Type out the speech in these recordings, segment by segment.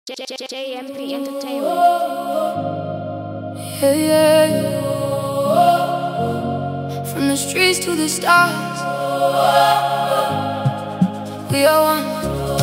JMP Entertainment. Yeah, yeah. From the streets to the stars, we are one.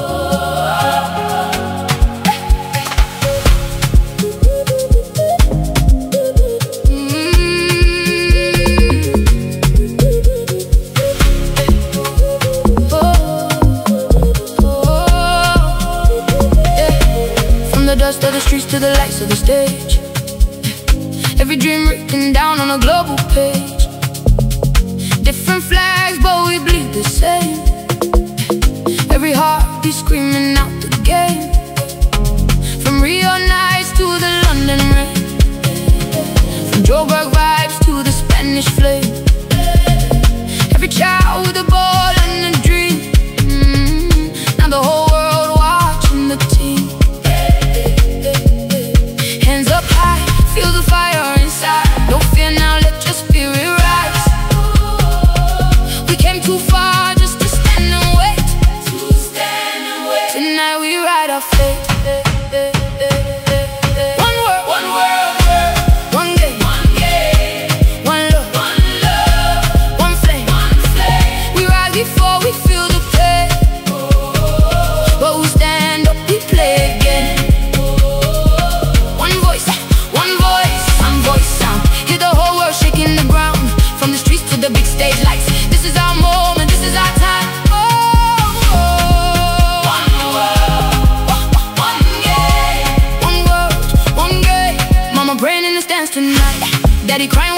The dust of the streets to the lights of the stage, every dream written down on a global page. Different flags, but we bleed the same. Every heartbeat screaming out the game. From Rio nights to the London rain, from Joburg vibes to the Spanish flame. Every child with a ball and a dream. Now the whole world watching the team. Feel the fire inside. Don't fear now, let your spirit rise. We came too far just to stand and wait. Tonight we ride our fate. One world, one game, one love, one flame. We rise before we feel the pain, but we stand up, we play again. The big stage lights, this is our moment, this is our time. One world, one game, one world, one game. Mama praying in the stands tonight, daddy crying